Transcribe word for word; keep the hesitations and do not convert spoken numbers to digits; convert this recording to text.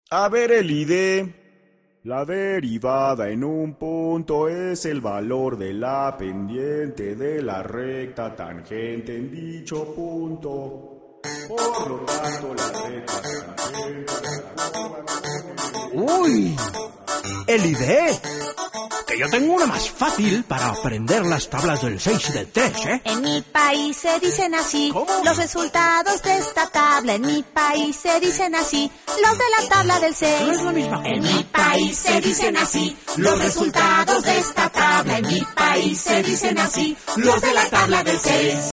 A ver el I D. La derivada en un punto es el valor de la pendiente de la recta tangente en dicho punto. Por lo tanto, la recta tangente... ¡Uy! ¡El I D! Que yo tengo una más fácil para aprender las tablas del seis y del tres, ¿eh? En mi país se dicen así. ¿Cómo? Los resultados de esta tabla. En mi país se dicen así. Los de la tabla del seis. No es la misma cosa. En mi país se dicen así. Los resultados de esta tabla. En mi país se dicen así. Los de la tabla del seis.